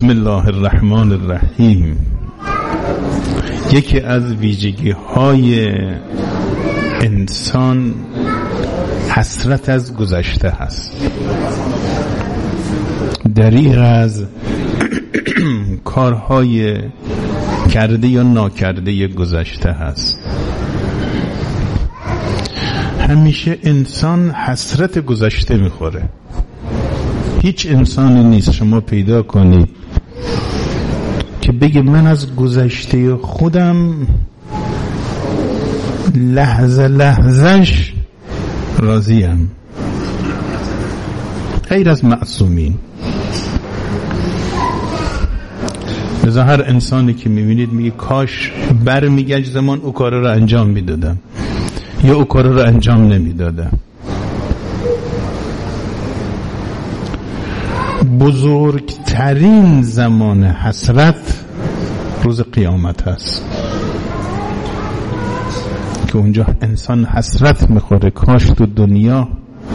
بسم الله الرحمن الرحیم. یکی از ویژگی های انسان حسرت از گذشته هست، دریغ از کارهای کرده یا ناکرده گذشته هست. همیشه انسان حسرت گذشته میخوره. هیچ انسانی نیست شما پیدا کنید که بگه من از گذشته خودم لحظه لحظهش راضیم، غیر از معصومین. لذا هر انسانی که میبینید میگه کاش برمیگشت زمان او کار رو انجام میدادم یا او کار رو انجام نمیدادم. بزرگترین زمان حسرت روز قیامت هست که اونجا انسان حسرت میخوره کاش تو دنیا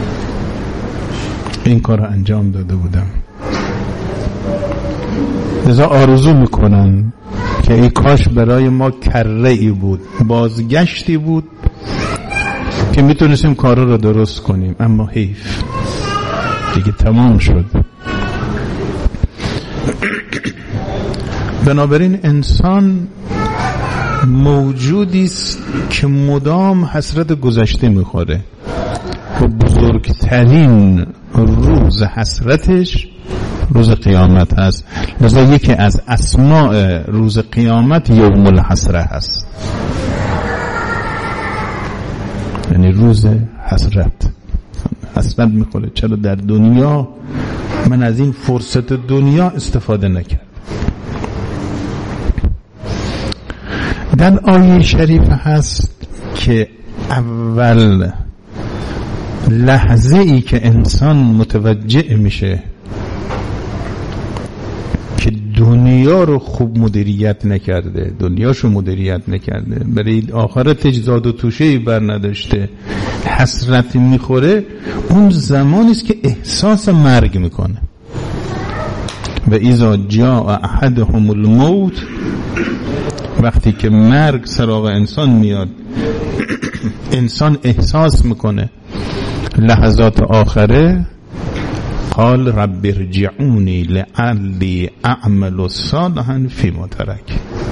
این کار رو انجام داده بودم. لذا آرزو میکنن که ای کاش برای ما کره ای بود، بازگشتی بود که میتونستیم کارا رو درست کنیم، اما حیف دیگه تمام شد. بنابراین انسان موجودی است که مدام حسرت گذشته میخوره و بزرگترین روز حسرتش روز قیامت هست. لذا یکی از اسماء روز قیامت یوم الحسره هست، یعنی روز حسرت. حسرت میخوره چرا در دنیا من از این فرصت دنیا استفاده نکردم. در آیه شریف هست که اول لحظه ای که انسان متوجه میشه که دنیا رو خوب مدیریت نکرده، دنیاشو مدیریت نکرده، برای آخرتش زاد و توشه‌ای بر نداشته، حسرت میخوره، اون زمانی است که احساس مرگ میکنه. و اذا جاء احدهم الموت، وقتی که مرگ سراغ انسان میاد انسان احساس میکنه لحظات آخره، قال رب ارجعونی لعلی اعمل صالحا فیما ترک.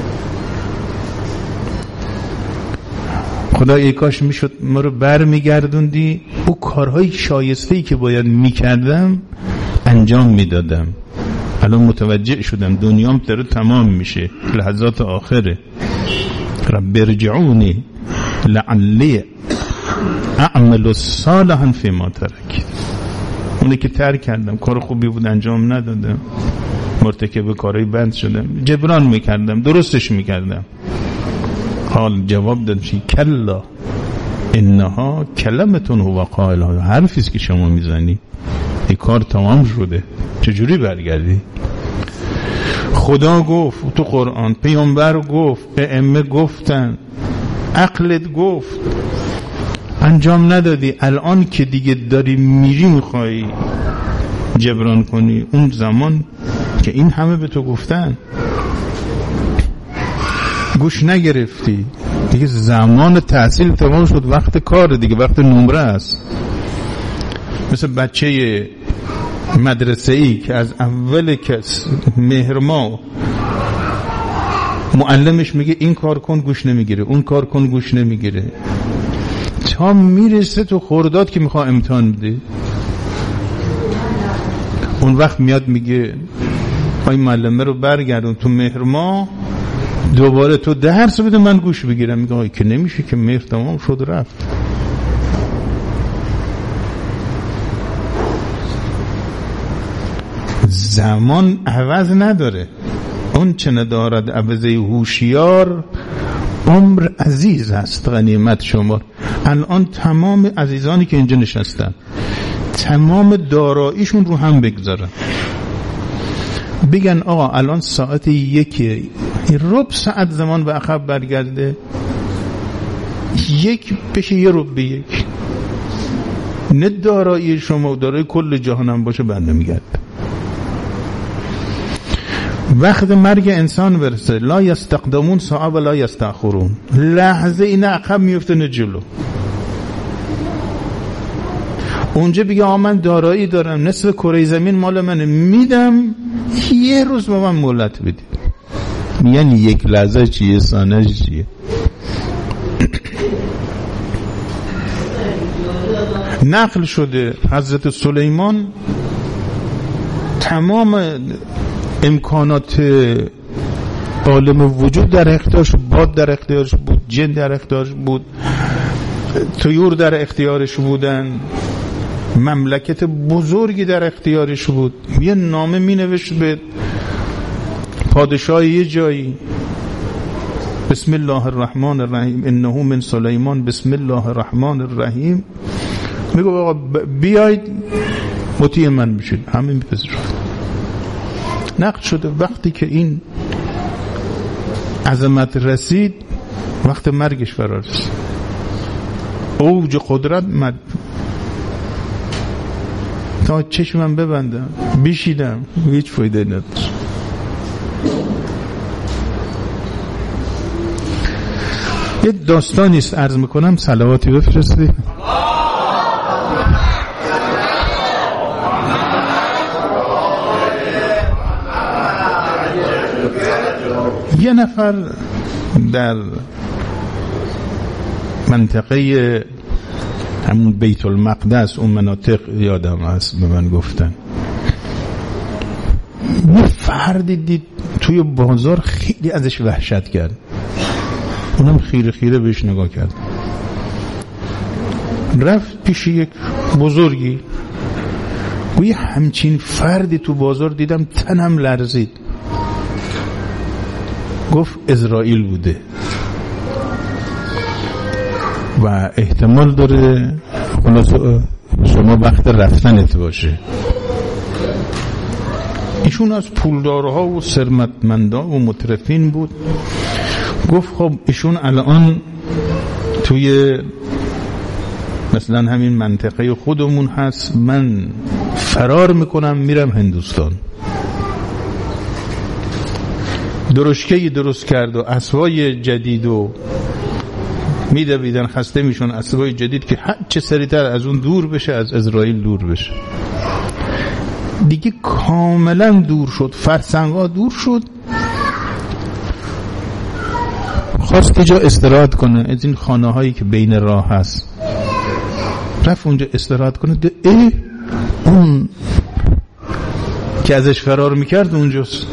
خدا ای کاش میشد ما رو برمیگردوندی، او کارهای شایسته‌ای که باید میکردم انجام میدادم. الان متوجه شدم دنیام داره تمام میشه، لحظات آخره. رب ارجعونی لعلی اعمل صالحا فیما ترک. اونی که ترک کردم، کار خوبی بود انجام ندادم، مرتکب کارهای بد شدم، جبران میکردم، درستش میکردم. حال جواب داد کلا انها کلمتون هو قائلها، حرفیست که شما میزنی، این کار تمام شده، چجوری برگردی؟ خدا گفت تو قرآن، پیامبر گفت، ائمه گفتن، عقلت گفت، انجام ندادی. الان که دیگه داری میری میخوای جبران کنی اون زمان که این همه به تو گفتن، گوش نگرفتی، دیگه زمان تحصیل تمام شد، وقت کار دیگه، وقت نمره است. مثل بچه مدرسه‌ای که از اول کس مهرما معلمش میگه این کار کن گوش نمیگیره، اون کار کن گوش نمیگیره، تا میرسه تو خرداد که میخواه امتحان بده. اون وقت میاد میگه این معلمه رو برگردون تو مهرما، دوباره تو درس بده من گوش بگیرم. میگه آی که نمیشه که مهر تمام شد رفت. زمان عوض نداره، اون چه ندارد عوضه هوشیار، عمر عزیز است غنیمت شمار. الان تمام عزیزانی که اینجا نشستن تمام داراییشون رو هم بگذارن، بگن آقا الان ساعت 1 ربع ساعت زمان به عقب برگرده، 1 بشه 1 ربع به 1، نه دارایی شما و دارایی کل جهانم باشه بنده میگرد. وقت مرگ انسان برسه لا یستقدمون ساعه و لا یستأخرون، لحظه این عقب میفته نه جلو. اونجا بگه من دارایی دارم، نصف کره زمین مال منه، میدم، یه روز به من مهلت بدید. یعنی یک لحظه چیه، ثانیه چیه. نقل شده حضرت سلیمان تمام امکانات عالم وجود در اختیارش، باد در اختیارش بود، جن در اختیارش بود، طیور در اختیارش بودن، مملکت بزرگی در اختیارش بود. یه نامه می نوشت به پادشاه یه جایی، بسم الله الرحمن الرحیم انه من سلیمان بسم الله الرحمن الرحیم، میگو آقا بیاید مطیع من بشید، همه میپذیرن. نقل شده وقتی که این عظمت رسید، وقت مرگش فرا رسید، اوج قدرت مد، تا چشمم ببندم بشیدم هیچ فایده نداشت. یه داستانی است عرض میکنم، صلواتی بفرستید. یه نفر در منطقه همون بیت المقدس، اون مناطق یادم هست به من گفتن، یه فردی دید توی بازار، خیلی ازش وحشت کرد. اونم خیره خیره بهش نگاه کرد، رفت پیش یک بزرگی، گویی همچین فردی تو بازار دیدم تنم لرزید. گفت اسرائیل بوده و احتمال داره خلاص شما وقت رفتنت باشه. ایشون از پولدارها و ثروتمندا و مترفین بود. گفت خب ایشون الان توی مثلا همین منطقه خودمون هست، من فرار میکنم میرم هندوستان. درشکه‌ای درست کرد و اسبای جدید و میدویدن، خسته میشون اسبای جدید که هر چه سریعتر از اون دور بشه، از اسرائیل دور بشه. دیگه کاملا دور شد، فرسنگا دور شد، خواست جا استراحت کنه از این خانه هایی که بین راه هست. رفت اونجا استراحت کنه، اون که ازش فرار میکرد اونجاست.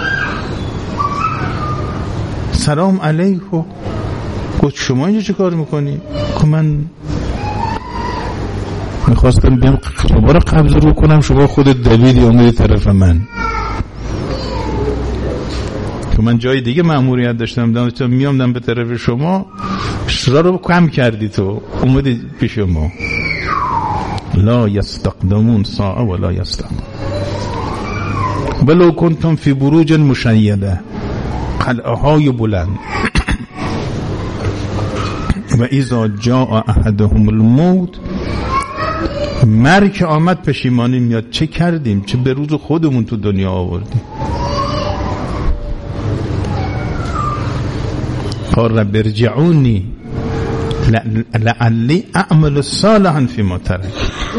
سلام علیکم. گفت شما اینجا چه کار میکنی؟ که من میخواستم بیام شما رو قبض رو کنم، شما خودت دویدی اومدی طرف من، که من جای دیگه مأموریت داشتم، میامدم به طرف شما، شرا رو کم کردی تو اومدی پیش ما. لا یستقدمون ساعه ولا یستقدمون ولو کنتم فی بروج مشیده، قلعه های بلند. و اذا جاء احدهم الموت، مرگ آمد پشیمانی میاد، چه کردیم، چه به روز خودمون تو دنیا آوردیم. قال رب ارجعونی لعلی اعمل صالحا فیما ترک،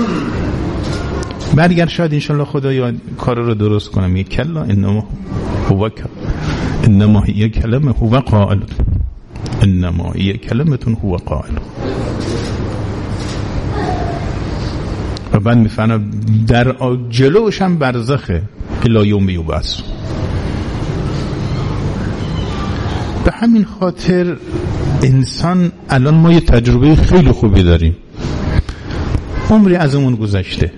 برگرد شاید انشالله خدایا کار رو درست کنم. یک کلا انما هی کلمه هو قائل، انما هی کلمتون هو قائل. و بعد میفهمم در جلوش هم برزخه الی یوم یبعث. به همین خاطر انسان الان ما یه تجربه خیلی خوبی داریم، عمری ازمون گذشته.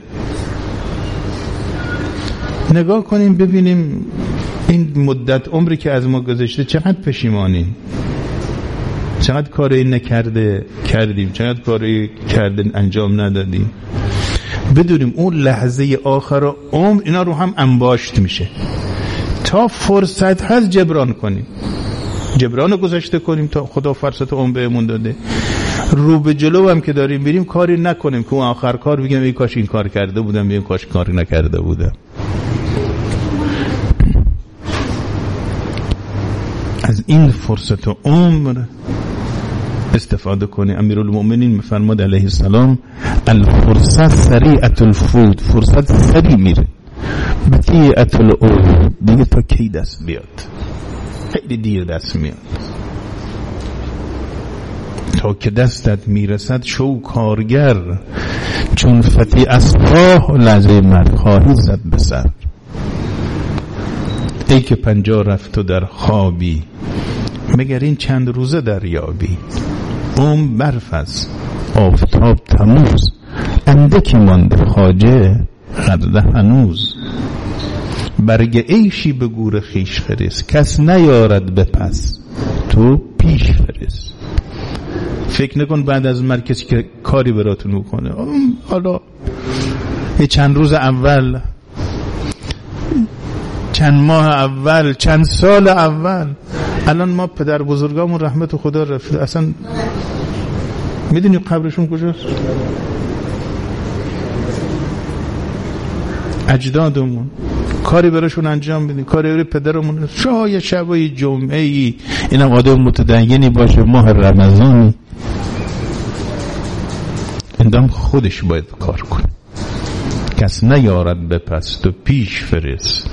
نگاه کنیم ببینیم این مدت عمری که از ما گذشته چقدر پشیمانیم، چقدر کاری نکرده کردیم، چقدر کاری کرده انجام ندادیم. بدونیم اون لحظه آخر عمر اینا رو هم انباشت میشه، تا فرصت هست جبران کنیم، جبران گذشته کنیم تا خدا فرصت عمر بهمون داده. رو به جلو هم که داریم بریم کاری نکنیم که اون آخر کار بگیم ای کاش این کار کرده بودم، ای کاش کاری نکرده بودم. این فرصت عمر استفاده کنی. امیرالمؤمنین میفرماد علیه السلام الفرصت سریعت الفوت، فرصت سریع میره، بطیعت العود، دیگه تا کی دست بیاد، خیلی دیر دست میاد. تا که دستت میرسد شو کارگر، چون فتی اسباه لحظه مرد خواهی زد به سر. ای که 50 رفت و در خوابی، مگر این چند روزه دریابی. برف است آفتاب تموز، اندکی مانده خواجه غرده هنوز. برگ عیشی به گور خیش فرست، کس نیارد به پس تو پیش فرست. فکر نکن بعد از مرگ کسی که کاری براتون میکنه. حالا یه چند روز اول، چند ماه اول، چند سال اول. الان ما پدر بزرگامون رحمت خدا رفته، اصلا میدونی قبرشون کجاست؟ اجدادمون کاری براشون انجام بدیم، کاری برای پدرمون. شاید شبای جمعه ای اینم آدم متدینی باشه، ماه رمضانی، اندام خودش باید کار کنه، کس نیارد بپس تو پیش فرست.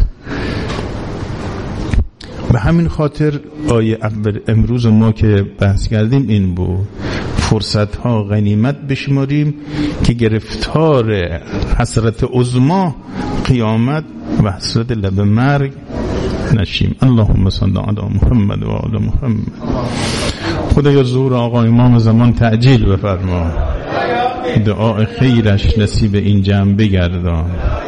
به همین خاطر آیه اول امروز ما که بحث کردیم این بود، فرصت ها غنیمت بشماریم که گرفتار حسرت عظما قیامت و حسرت لب مرگ نشیم. اللهم صل علی محمد و آل محمد. خدایا ظهور آقا امام زمان تعجیل بفرما، دعای خیرش نصیب این جمع بگردان.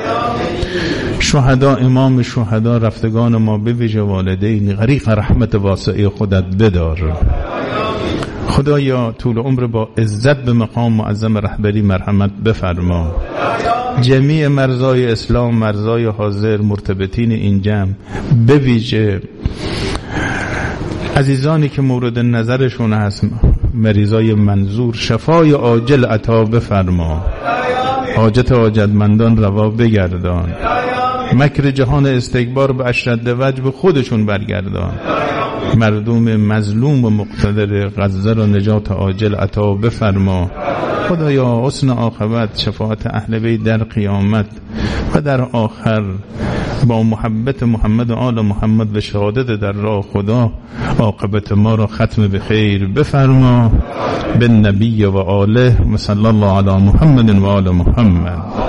شهدا، امام شهدا، رفتگان ما به ویژه والدین، غریق رحمت واسعه خودت بدار. خدایا طول عمر با عزت به مقام معظم رهبری مرحمت بفرما. جمیع مرزای اسلام، مرزای حاضر، مرتبطین این جمع، به ویژه عزیزانی که مورد نظرشون هست، مریضای منظور، شفای عاجل عطا بفرما. حاجت حاجتمندان روا بگردان. مکر جهان استکبار به اشرد وجه به خودشون برگردان. مردم مظلوم و مقتدر غزه را نجات عاجل عطا بفرما. خدایا حسن عاقبت، شفاعت اهل بیت در قیامت و در آخر با محبت محمد و آل محمد و شهادت در راه خدا عاقبت ما را ختم به خیر بفرما. بالنبی و آله و صلی الله علی محمد و آل محمد.